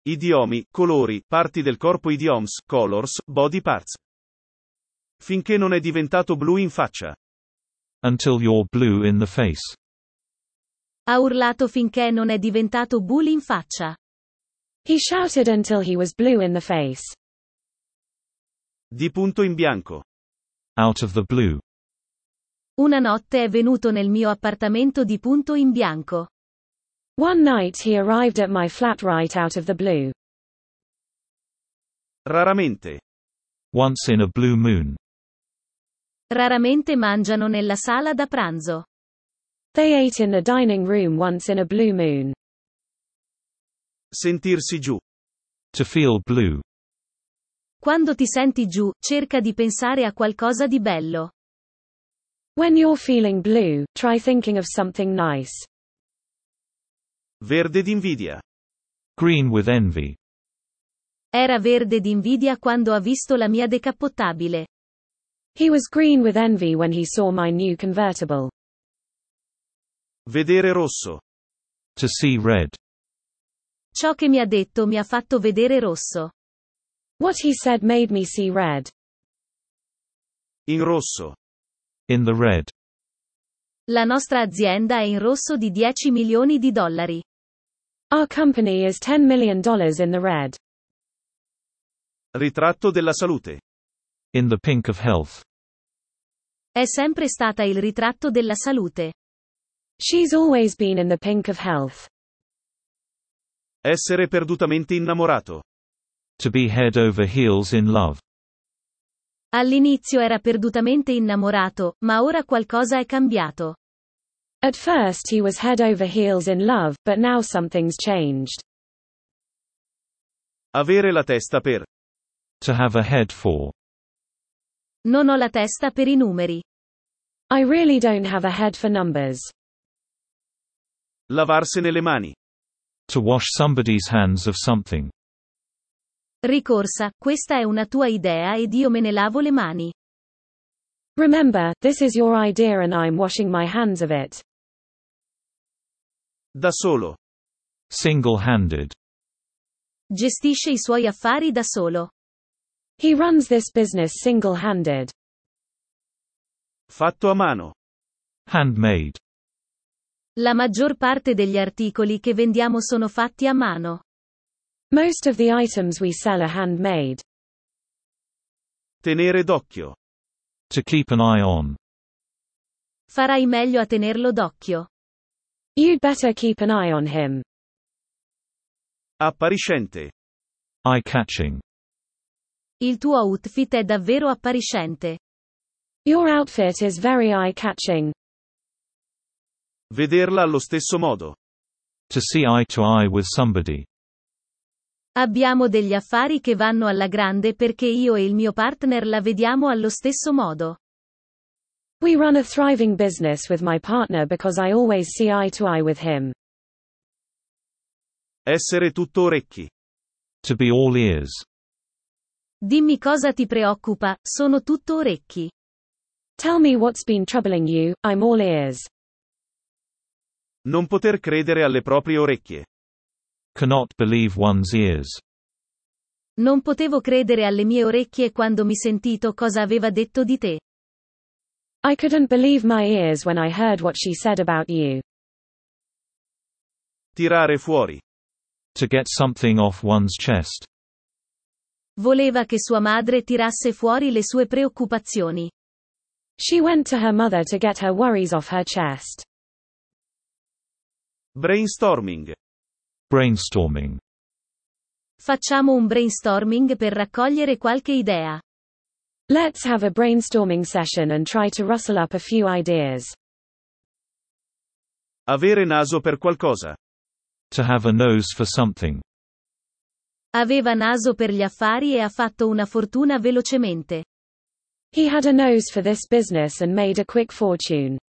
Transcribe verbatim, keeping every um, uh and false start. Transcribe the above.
Idiomi, colori, parti del corpo idioms, colors, body parts. Finché non è diventato blu in faccia. Until you're blue in the face. Ha urlato finché non è diventato bully in faccia. He shouted until he was blue in the face. Di punto in bianco. Out of the blue. Una notte è venuto nel mio appartamento di punto in bianco. One night he arrived at my flat right out of the blue. Raramente. Once in a blue moon. Raramente mangiano nella sala da pranzo. They ate in the dining room once in a blue moon. Sentirsi giù. To feel blue. Quando ti senti giù, cerca di pensare a qualcosa di bello. When you're feeling blue, try thinking of something nice. Verde d'invidia. Green with envy. Era verde d'invidia quando ha visto la mia decappottabile. He was green with envy when he saw my new convertible. Vedere rosso. To see red. Ciò che mi ha detto mi ha fatto vedere rosso. What he said made me see red. In rosso. In the red. La nostra azienda è in rosso di dieci milioni di dollari. Our company is ten million dollars in the red. Ritratto della salute. In the pink of health. È sempre stata il ritratto della salute. She's always been in the pink of health. Essere perdutamente innamorato. To be head over heels in love. All'inizio era perdutamente innamorato, ma ora qualcosa è cambiato. At first he was head over heels in love, but now something's changed. Avere la testa per. To have a head for. Non ho la testa per i numeri. I really don't have a head for numbers. Lavarsene le mani. To wash somebody's hands of something. Ricorsa, questa è una tua idea ed io me ne lavo le mani. Remember, this is your idea and I'm washing my hands of it. Da solo. Single-handed. Gestisce i suoi affari da solo. He runs this business single-handed. Fatto a mano. Handmade. La maggior parte degli articoli che vendiamo sono fatti a mano. Most of the items we sell are handmade. Tenere d'occhio. To keep an eye on. Farai meglio a tenerlo d'occhio. You'd better keep an eye on him. Appariscente. Eye-catching. Il tuo outfit è davvero appariscente. Your outfit is very eye-catching. Vederla allo stesso modo. To see eye to eye with somebody. Abbiamo degli affari che vanno alla grande perché io e il mio partner la vediamo allo stesso modo. We run a thriving business with my partner because I always see eye to eye with him. Essere tutto orecchi. To be all ears. Dimmi cosa ti preoccupa, sono tutto orecchi. Tell me what's been troubling you, I'm all ears. Non poter credere alle proprie orecchie. Cannot believe one's ears. Non potevo credere alle mie orecchie quando mi sentito cosa aveva detto di te. I couldn't believe my ears when I heard what she said about you. Tirare fuori. To get something off one's chest. Voleva che sua madre tirasse fuori le sue preoccupazioni. She went to her mother to get her worries off her chest. Brainstorming. Brainstorming. Facciamo un brainstorming per raccogliere qualche idea. Let's have a brainstorming session and try to rustle up a few ideas. Avere naso per qualcosa. To have a nose for something. Aveva naso per gli affari e ha fatto una fortuna velocemente. He had a nose for this business and made a quick fortune.